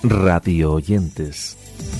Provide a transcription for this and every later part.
Radio oyentes.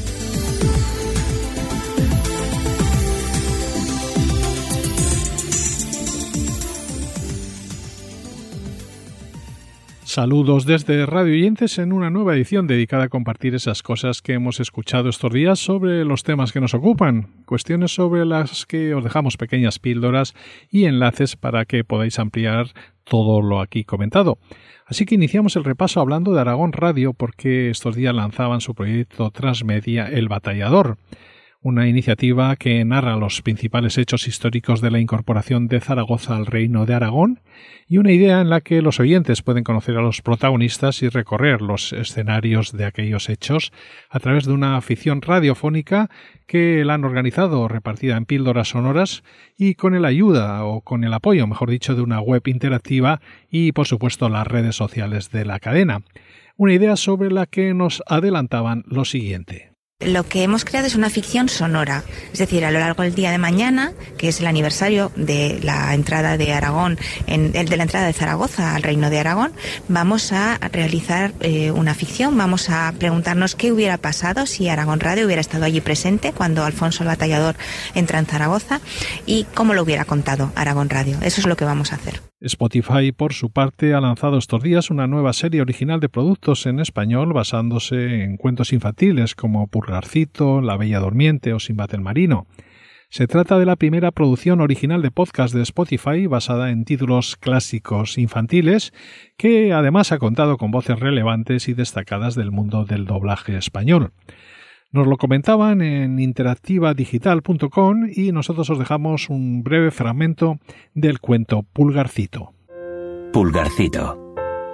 Saludos desde Radio Oyentes en una nueva edición dedicada a compartir esas cosas que hemos escuchado estos días sobre los temas que nos ocupan, cuestiones sobre las que os dejamos pequeñas píldoras y enlaces para que podáis ampliar todo lo aquí comentado. Así que iniciamos el repaso hablando de Aragón Radio porque estos días lanzaban su proyecto transmedia El Batallador, una iniciativa que narra los principales hechos históricos de la incorporación de Zaragoza al Reino de Aragón y una idea en la que los oyentes pueden conocer a los protagonistas y recorrer los escenarios de aquellos hechos a través de una ficción radiofónica que la han organizado repartida en píldoras sonoras y con el ayuda o con el apoyo, mejor dicho, de una web interactiva y, por supuesto, las redes sociales de la cadena. Una idea sobre la que nos adelantaban lo siguiente. Lo que hemos creado es una ficción sonora, es decir, a lo largo del día de mañana, que es el aniversario de la entrada de Aragón, de la entrada de Zaragoza al Reino de Aragón, vamos a realizar una ficción, vamos a preguntarnos qué hubiera pasado si Aragón Radio hubiera estado allí presente cuando Alfonso el Batallador entra en Zaragoza y cómo lo hubiera contado Aragón Radio. Eso es lo que vamos a hacer. Spotify, por su parte, ha lanzado estos días una nueva serie original de productos en español basándose en cuentos infantiles como Pulgarcito, La Bella Durmiente o Sinbad el Marino. Se trata de la primera producción original de podcast de Spotify basada en títulos clásicos infantiles que además ha contado con voces relevantes y destacadas del mundo del doblaje español. Nos lo comentaban en interactivadigital.com y nosotros os dejamos un breve fragmento del cuento Pulgarcito. Pulgarcito.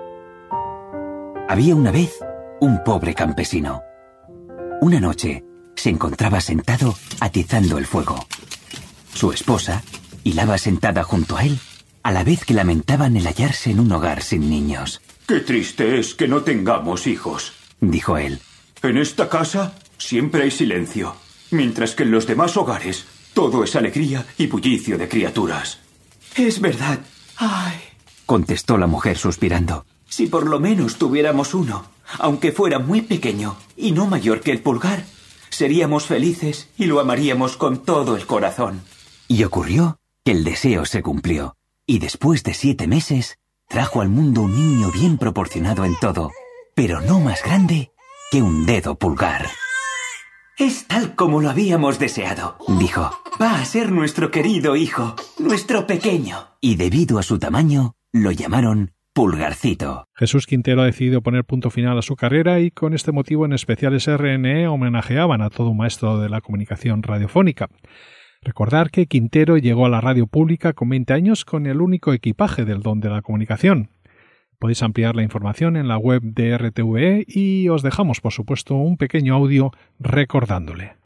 Había una vez un pobre campesino. Una noche se encontraba sentado atizando el fuego. Su esposa hilaba sentada junto a él, a la vez que lamentaban el hallarse en un hogar sin niños. «Qué triste es que no tengamos hijos», dijo él. «En esta casa siempre hay silencio, mientras que en los demás hogares todo es alegría y bullicio de criaturas». «Es verdad. Ay», contestó la mujer suspirando. «Si por lo menos tuviéramos uno, aunque fuera muy pequeño y no mayor que el pulgar, seríamos felices y lo amaríamos con todo el corazón». Y ocurrió que el deseo se cumplió, y después de 7 meses trajo al mundo un niño bien proporcionado en todo, pero no más grande que un dedo pulgar. «Es tal como lo habíamos deseado», dijo. «Va a ser nuestro querido hijo, nuestro pequeño». Y debido a su tamaño, lo llamaron Pulgarcito. Jesús Quintero ha decidido poner punto final a su carrera y con este motivo en especial SRN homenajeaban a todo un maestro de la comunicación radiofónica. Recordar que Quintero llegó a la radio pública con 20 años con el único equipaje del don de la comunicación. Podéis ampliar la información en la web de RTVE y os dejamos, por supuesto, un pequeño audio recordándole.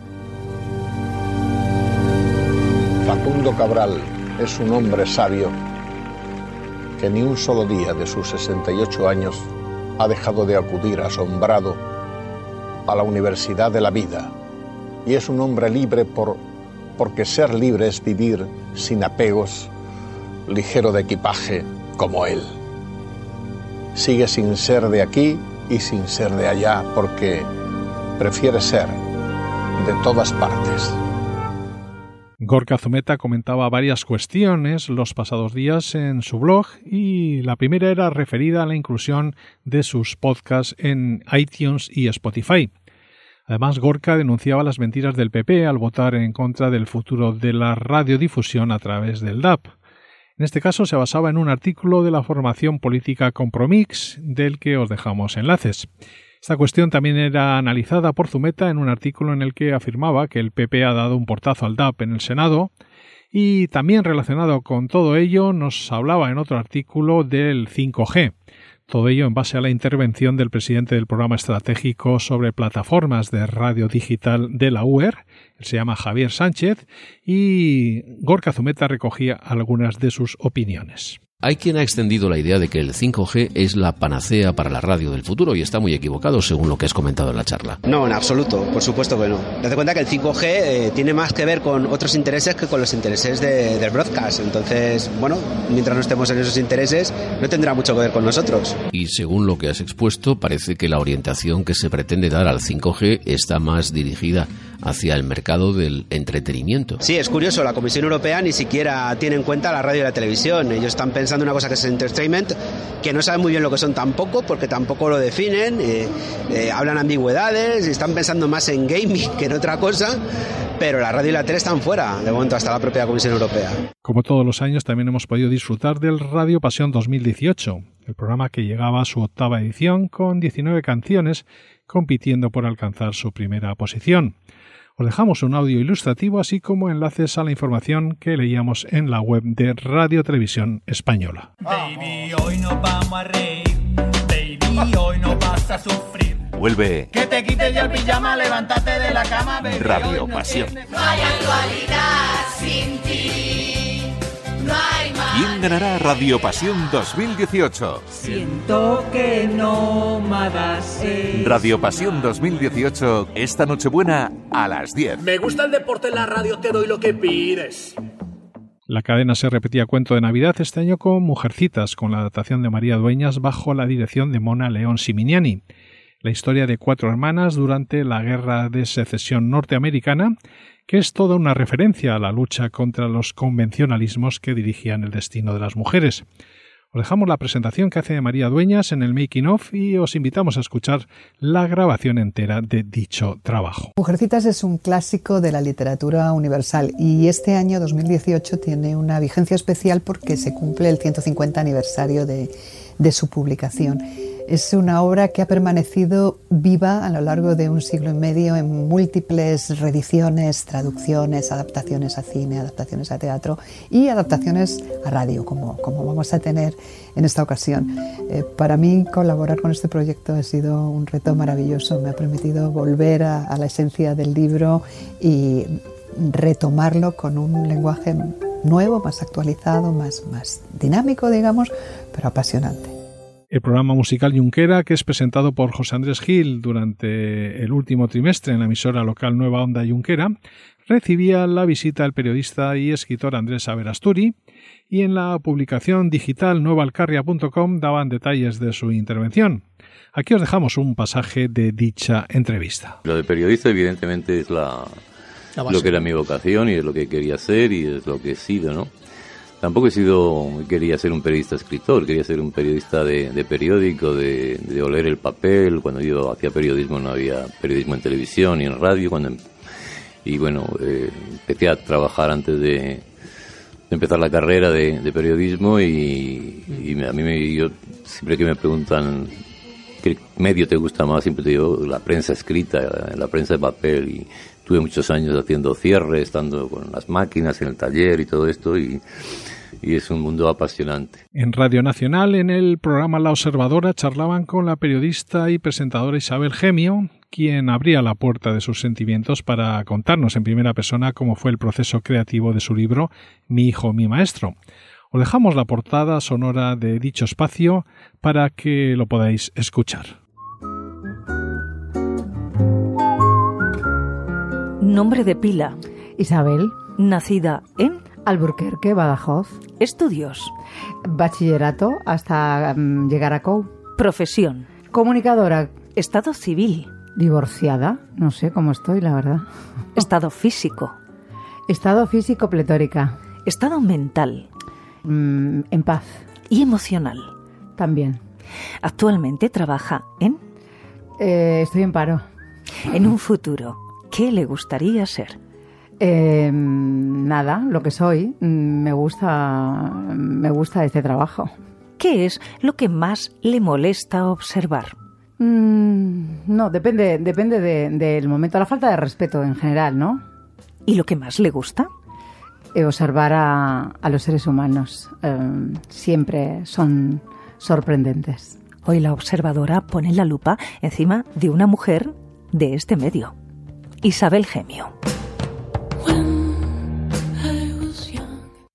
Facundo Cabral es un hombre sabio que ni un solo día de sus 68 años ha dejado de acudir asombrado a la Universidad de la Vida. Y es un hombre libre porque ser libre es vivir sin apegos, ligero de equipaje como él. Sigue sin ser de aquí y sin ser de allá porque prefiere ser de todas partes. Gorka Zumeta comentaba varias cuestiones los pasados días en su blog y la primera era referida a la inclusión de sus podcasts en iTunes y Spotify. Además, Gorka denunciaba las mentiras del PP al votar en contra del futuro de la radiodifusión a través del DAB. En este caso se basaba en un artículo de la formación política Compromix, del que os dejamos enlaces. Esta cuestión también era analizada por Zumeta en un artículo en el que afirmaba que el PP ha dado un portazo al DAB en el Senado y también relacionado con todo ello nos hablaba en otro artículo del 5G. Todo ello en base a la intervención del presidente del programa estratégico sobre plataformas de radio digital de la UER, él se llama Javier Sánchez, y Gorka Zumeta recogía algunas de sus opiniones. Hay quien ha extendido la idea de que el 5G es la panacea para la radio del futuro y está muy equivocado según lo que has comentado en la charla. No, en absoluto, por supuesto que no. Date cuenta que el 5G tiene más que ver con otros intereses que con los intereses del broadcast. Entonces, bueno, mientras no estemos en esos intereses, no tendrá mucho que ver con nosotros. Y según lo que has expuesto, parece que la orientación que se pretende dar al 5G está más dirigida hacia el mercado del entretenimiento. Sí, es curioso, la Comisión Europea ni siquiera tiene en cuenta la radio y la televisión. Ellos están pensando en una cosa que es entertainment, que no saben muy bien lo que son tampoco, porque tampoco lo definen, hablan ambigüedades y están pensando más en gaming que en otra cosa, pero la radio y la tele están fuera, de momento, hasta la propia Comisión Europea. Como todos los años, también hemos podido disfrutar del Radio Pasión 2018, el programa que llegaba a su 8ª edición con 19 canciones, compitiendo por alcanzar su primera posición. Os dejamos un audio ilustrativo así como enlaces a la información que leíamos en la web de Radio Televisión Española. Baby, hoy nos vamos a reír. Baby, hoy no vas a sufrir. Vuelve. Que te quites ya el pijama, levántate de la cama, baby. Radio Pasión. No hay actualidad sin ti. No hay más. ¿Quién ganará Radio Pasión 2018? Siento que no me das. Radio Pasión 2018, esta Nochebuena a las 10. Me gusta el deporte en la radio, te doy lo que pides. La cadena se repetía cuento de Navidad este año con Mujercitas, con la adaptación de María Dueñas bajo la dirección de Mona León Siminiani. La historia de 4 hermanas durante la Guerra de Secesión norteamericana, que es toda una referencia a la lucha contra los convencionalismos que dirigían el destino de las mujeres. Os dejamos la presentación que hace María Dueñas en el Making of y os invitamos a escuchar la grabación entera de dicho trabajo. Mujercitas es un clásico de la literatura universal y este año 2018 tiene una vigencia especial porque se cumple el 150 aniversario de su publicación. Es una obra que ha permanecido viva a lo largo de un siglo y medio en múltiples reediciones, traducciones, adaptaciones a cine, adaptaciones a teatro y adaptaciones a radio, como vamos a tener en esta ocasión. Para mí colaborar con este proyecto ha sido un reto maravilloso, me ha permitido volver a la esencia del libro y retomarlo con un lenguaje nuevo, más actualizado, más dinámico, digamos, pero apasionante. El programa musical Junquera, que es presentado por José Andrés Gil durante el último trimestre en la emisora local Nueva Onda Junquera, recibía la visita del periodista y escritor Andrés Averasturi y en la publicación digital nuevaalcarria.com daban detalles de su intervención. Aquí os dejamos un pasaje de dicha entrevista. Lo de periodista evidentemente es lo que era mi vocación y es lo que quería hacer y es lo que he sido, ¿no? Tampoco quería ser un periodista escritor, quería ser un periodista de periódico, de oler el papel. Cuando yo hacía periodismo no había periodismo en televisión ni en radio. Empecé a trabajar antes de empezar la carrera de periodismo y yo siempre que me preguntan qué medio te gusta más, siempre te digo la prensa escrita, la prensa de papel. Y tuve muchos años haciendo cierre, estando con las máquinas en el taller y todo esto y es un mundo apasionante. En Radio Nacional, en el programa La Observadora, charlaban con la periodista y presentadora Isabel Gemio, quien abría la puerta de sus sentimientos para contarnos en primera persona cómo fue el proceso creativo de su libro Mi hijo, mi maestro. Os dejamos la portada sonora de dicho espacio para que lo podáis escuchar. Nombre de pila. Isabel. Nacida en Alburquerque, Badajoz. Estudios. Bachillerato hasta llegar a COU. Profesión. Comunicadora. Estado civil. Divorciada. No sé cómo estoy, la verdad. Estado físico. Estado físico, pletórica. Estado mental. En paz. Y emocional. También. Actualmente trabaja en... Estoy en paro. En un futuro, ¿qué le gustaría ser? Nada, lo que soy. Me gusta este trabajo. ¿Qué es lo que más le molesta observar? No, depende del momento. La falta de respeto en general, ¿no? ¿Y lo que más le gusta? Observar a los seres humanos. Siempre son sorprendentes. Hoy la observadora pone la lupa encima de una mujer de este medio. Isabel Gemio.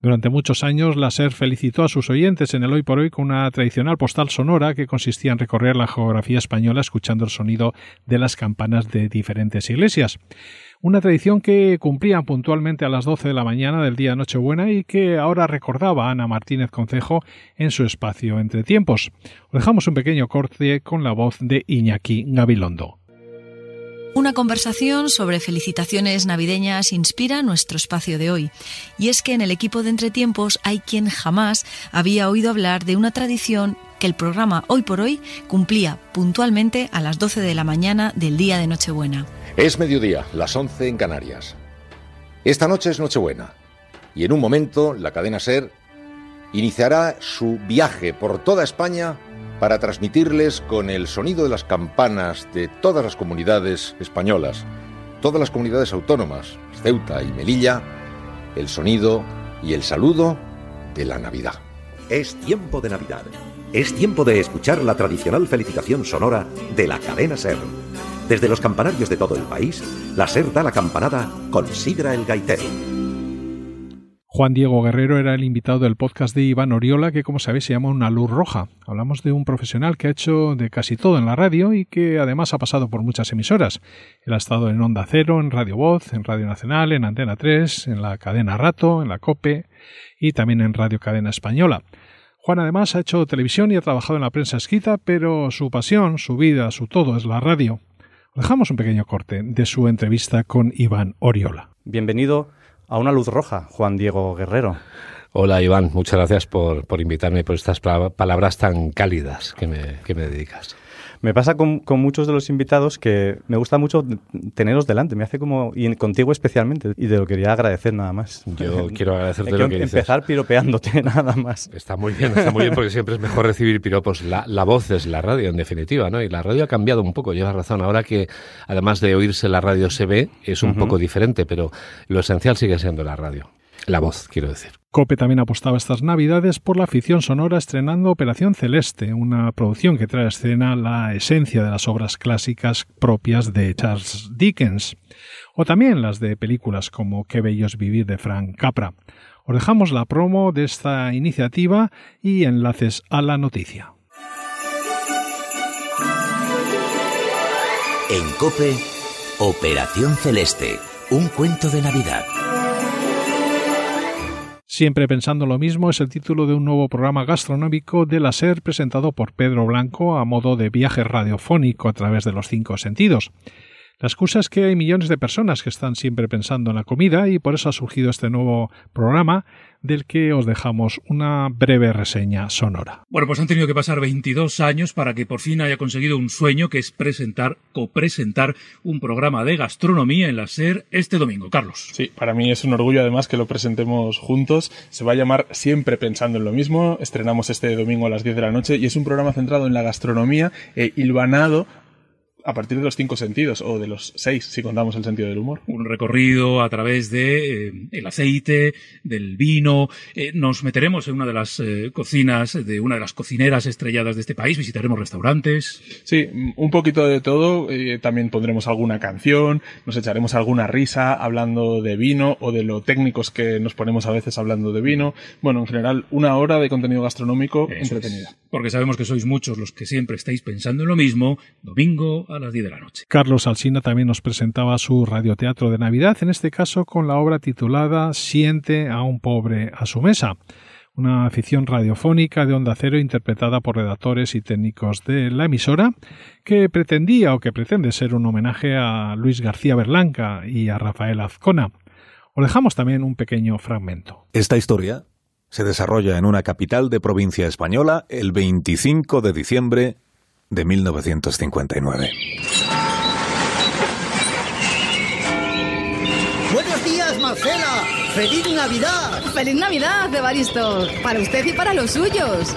Durante muchos años, la SER felicitó a sus oyentes en el Hoy por Hoy con una tradicional postal sonora que consistía en recorrer la geografía española escuchando el sonido de las campanas de diferentes iglesias. Una tradición que cumplían puntualmente a las 12 de la mañana del día Nochebuena y que ahora recordaba Ana Martínez Concejo en su espacio Entre Tiempos. Os dejamos un pequeño corte con la voz de Iñaki Gabilondo. Una conversación sobre felicitaciones navideñas inspira nuestro espacio de hoy. Y es que en el equipo de Entretiempos hay quien jamás había oído hablar de una tradición que el programa Hoy por Hoy cumplía puntualmente a las 12 de la mañana del día de Nochebuena. Es mediodía, las 11 en Canarias. Esta noche es Nochebuena. Y en un momento la cadena SER iniciará su viaje por toda España para transmitirles con el sonido de las campanas de todas las comunidades españolas, todas las comunidades autónomas, Ceuta y Melilla, el sonido y el saludo de la Navidad. Es tiempo de Navidad. Es tiempo de escuchar la tradicional felicitación sonora de la cadena SER. Desde los campanarios de todo el país, la SER da la campanada con Sidra el Gaitero. Juan Diego Guerrero era el invitado del podcast de Iván Oriola, que como sabéis se llama Una Luz Roja. Hablamos de un profesional que ha hecho de casi todo en la radio y que además ha pasado por muchas emisoras. Él ha estado en Onda Cero, en Radio Voz, en Radio Nacional, en Antena 3, en la cadena Rato, en la COPE y también en Radio Cadena Española. Juan además ha hecho televisión y ha trabajado en la prensa escrita, pero su pasión, su vida, su todo es la radio. Os dejamos un pequeño corte de su entrevista con Iván Oriola. Bienvenido a Una Luz Roja, Juan Diego Guerrero. Hola Iván, muchas gracias por invitarme, por estas palabras tan cálidas que me dedicas. Me pasa con muchos de los invitados que me gusta mucho teneros delante, me hace como, y contigo especialmente, y te lo quería agradecer nada más. Yo quiero agradecerte lo que dices. Empezar piropeándote nada más. Está muy bien porque siempre es mejor recibir piropos. La voz es la radio en definitiva, ¿no? Y la radio ha cambiado un poco, llevas razón. Ahora que además de oírse la radio se ve, es un poco diferente, pero lo esencial sigue siendo la radio. La voz, quiero decir. COPE también apostaba estas Navidades por la ficción sonora estrenando Operación Celeste, una producción que trae a escena la esencia de las obras clásicas propias de Charles Dickens, o también las de películas como Qué bello es vivir de Frank Capra. Os dejamos la promo de esta iniciativa y enlaces a la noticia. En COPE, Operación Celeste, un cuento de Navidad. Siempre pensando lo mismo es el título de un nuevo programa gastronómico de la SER presentado por Pedro Blanco a modo de viaje radiofónico a través de los 5 sentidos. La excusa es que hay millones de personas que están siempre pensando en la comida y por eso ha surgido este nuevo programa del que os dejamos una breve reseña sonora. Bueno, pues han tenido que pasar 22 años para que por fin haya conseguido un sueño, que es copresentar un programa de gastronomía en la SER este domingo. Carlos. Sí, para mí es un orgullo además que lo presentemos juntos. Se va a llamar Siempre pensando en lo mismo. Estrenamos este domingo a las 10 de la noche y es un programa centrado en la gastronomía hilvanado a partir de los 5 sentidos, o de los 6, si contamos el sentido del humor. Un recorrido a través de el aceite, del vino. Nos meteremos en una de las cocinas, de una de las cocineras estrelladas de este país. Visitaremos restaurantes. Sí, un poquito de todo. También pondremos alguna canción, nos echaremos alguna risa hablando de vino, o de lo técnicos que nos ponemos a veces hablando de vino. Bueno, en general, una hora de contenido gastronómico entretenida. Porque sabemos que sois muchos los que siempre estáis pensando en lo mismo. Domingo a las 10 de la noche. Carlos Alsina también nos presentaba su radioteatro de Navidad, en este caso con la obra titulada Siente a un pobre a su mesa, una ficción radiofónica de Onda Cero interpretada por redactores y técnicos de la emisora que pretendía o que pretende ser un homenaje a Luis García Berlanga y a Rafael Azcona. Os dejamos también un pequeño fragmento. Esta historia se desarrolla en una capital de provincia española el 25 de diciembre de 1959. ¡Buenos días, Marcela! ¡Feliz Navidad! ¡Feliz Navidad, Evaristo! Para usted y para los suyos.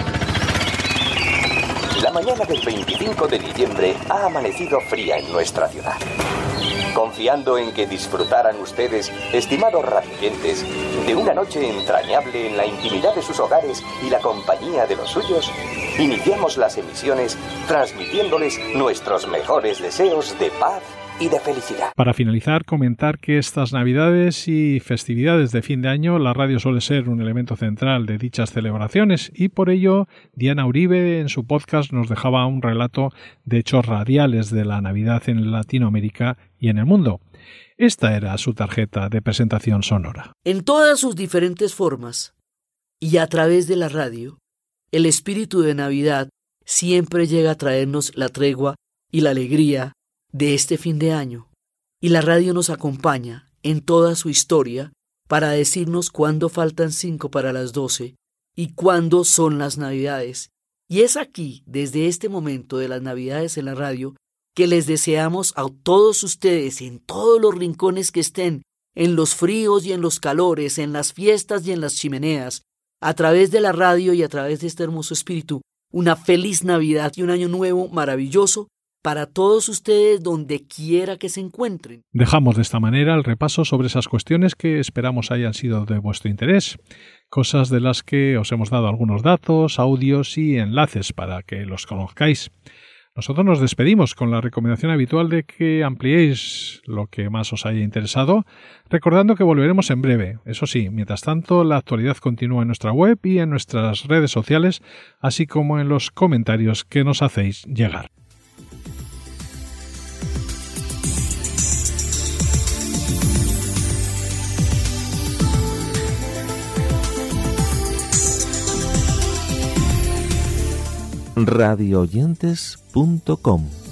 La mañana del 25 de diciembre ha amanecido fría en nuestra ciudad. Confiando en que disfrutaran ustedes, estimados radioyentes, de una noche entrañable en la intimidad de sus hogares y la compañía de los suyos, iniciamos las emisiones transmitiéndoles nuestros mejores deseos de paz y de felicidad. Para finalizar, comentar que estas Navidades y festividades de fin de año, la radio suele ser un elemento central de dichas celebraciones y por ello Diana Uribe en su podcast nos dejaba un relato de hechos radiales de la Navidad en Latinoamérica y en el mundo. Esta era su tarjeta de presentación sonora. En todas sus diferentes formas y a través de la radio, el espíritu de Navidad siempre llega a traernos la tregua y la alegría de este fin de año. Y la radio nos acompaña en toda su historia para decirnos cuándo faltan 5 para las 12 y cuándo son las Navidades. Y es aquí, desde este momento de las Navidades en la radio, que les deseamos a todos ustedes, en todos los rincones que estén, en los fríos y en los calores, en las fiestas y en las chimeneas, a través de la radio y a través de este hermoso espíritu, una feliz Navidad y un año nuevo maravilloso para todos ustedes donde quiera que se encuentren. Dejamos de esta manera el repaso sobre esas cuestiones que esperamos hayan sido de vuestro interés, cosas de las que os hemos dado algunos datos, audios y enlaces para que los conozcáis. Nosotros nos despedimos con la recomendación habitual de que ampliéis lo que más os haya interesado, recordando que volveremos en breve. Eso sí, mientras tanto, la actualidad continúa en nuestra web y en nuestras redes sociales, así como en los comentarios que nos hacéis llegar. Radiooyentes.com